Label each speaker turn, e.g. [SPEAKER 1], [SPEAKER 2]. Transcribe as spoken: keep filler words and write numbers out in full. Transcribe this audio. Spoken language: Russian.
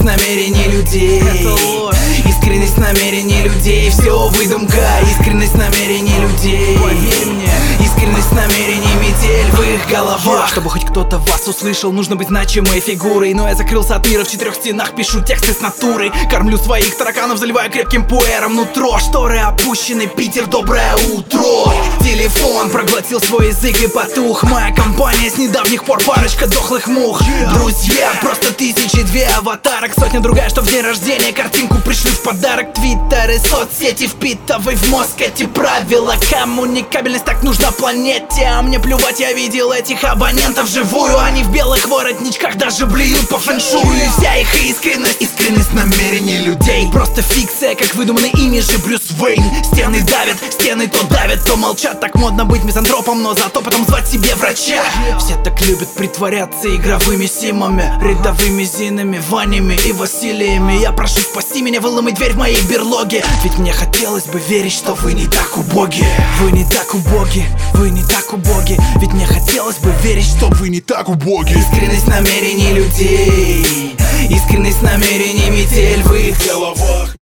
[SPEAKER 1] намерений людей. Искренность намерений людей, все выдумка. Искренность намерений людей, поверь мне. Искренность намерений, метель в их головах. Чтобы хоть кто-то вас услышал, нужно быть значимой фигурой. Но я закрылся от мира в четырех стенах, пишу тексты с натуры. Кормлю своих тараканов, заливаю крепким пуэром нутро. Шторы опущены, Питер, доброе утро. Телефон проглотил свой язык и потух. Моя компания с недавних пор парочка дохлых мух. Друзья, просто тысячи две аватарок. Сотня другая, что в день рождения картинку пришли в подарок. Твиттеры, соцсети, впитывай в мозг эти правила. Коммуникабельность так нужна планете. А мне плевать, я видел этих абонентов живую. Они в белых воротничках даже блюют по фэншую. И вся их искренность, искренность намерений людей. Просто фикция, как выдуманный ими же Брюс Уэйн. Стены давят, стены то давят, то молчат. Так модно быть мизантропом, но зато потом звать себе врача. Все так любят притворяться игровыми симами, рядовыми Зинами, Ванями и Василиями. Я прошу, спаси меня, выломай дверь в моей берлоге. Ведь мне хотелось бы верить, что вы не так убоги. Вы не так убоги, вы не так убоги. Ведь мне хотелось бы верить, что вы не так убоги. Искренность намерений людей, искренность намерений, метель в их головах.